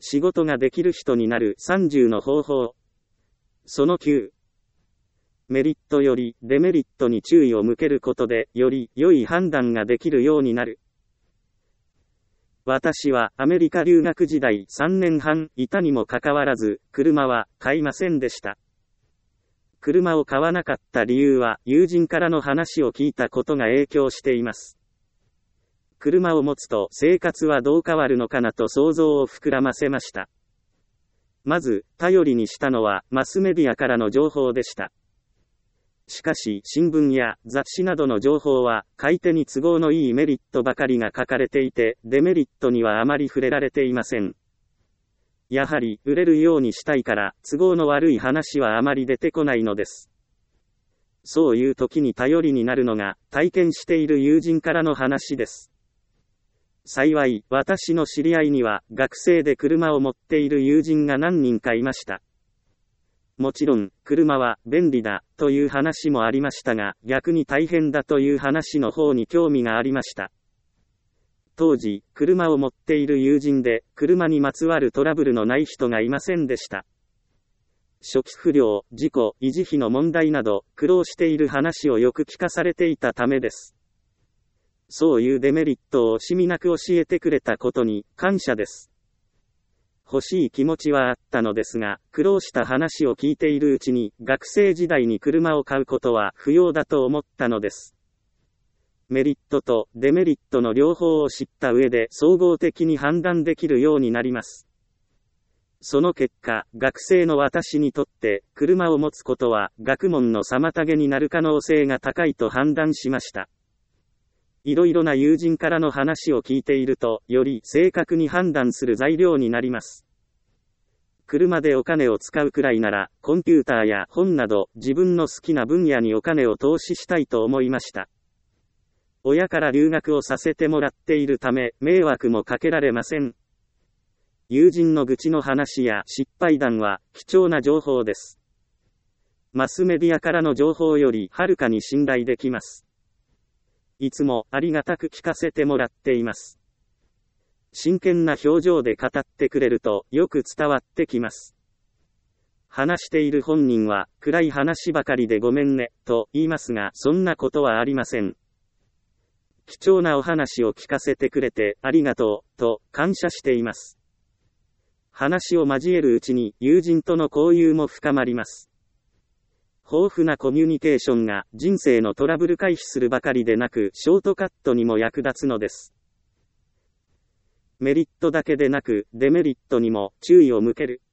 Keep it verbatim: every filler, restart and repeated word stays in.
仕事ができる人になるさんじゅうの方法。そのきゅう。メリットよりデメリットに注意を向けることで、より良い判断ができるようになる。私はアメリカ留学時代さんねんはんいたにもかかわらず、車は買いませんでした。車を買わなかった理由は、友人からの話を聞いたことが影響しています。車を持つと生活はどう変わるのかなと想像を膨らませました。まず、頼りにしたのはマスメディアからの情報でした。しかし、新聞や雑誌などの情報は、買い手に都合のいいメリットばかりが書かれていて、デメリットにはあまり触れられていません。やはり、売れるようにしたいから、都合の悪い話はあまり出てこないのです。そういう時に頼りになるのが、体験している友人からの話です。幸い、私の知り合いには、学生で車を持っている友人が何人かいました。もちろん、車は便利だという話もありましたが、逆に大変だという話の方に興味がありました。当時、車を持っている友人で、車にまつわるトラブルのない人がいませんでした。初期不良、事故、維持費の問題など、苦労している話をよく聞かされていたためです。そういうデメリットを惜しみなく教えてくれたことに、感謝です。欲しい気持ちはあったのですが、苦労した話を聞いているうちに、学生時代に車を買うことは不要だと思ったのです。メリットとデメリットの両方を知った上で総合的に判断できるようになります。その結果、学生の私にとって、車を持つことは学問の妨げになる可能性が高いと判断しました。いろいろな友人からの話を聞いていると、より正確に判断する材料になります。車でお金を使うくらいなら、コンピューターや本など、自分の好きな分野にお金を投資したいと思いました。親から留学をさせてもらっているため、迷惑もかけられません。友人の愚痴の話や失敗談は、貴重な情報です。マスメディアからの情報よりはるかに信頼できます。いつもありがたく聞かせてもらっています。真剣な表情で語ってくれるとよく伝わってきます。話している本人は暗い話ばかりでごめんねと言いますが、そんなことはありません。貴重なお話を聞かせてくれてありがとうと感謝しています。話を交えるうちに友人との交流も深まります。豊富なコミュニケーションが人生のトラブル回避するばかりでなく、ショートカットにも役立つのです。メリットだけでなくデメリットにも注意を向ける。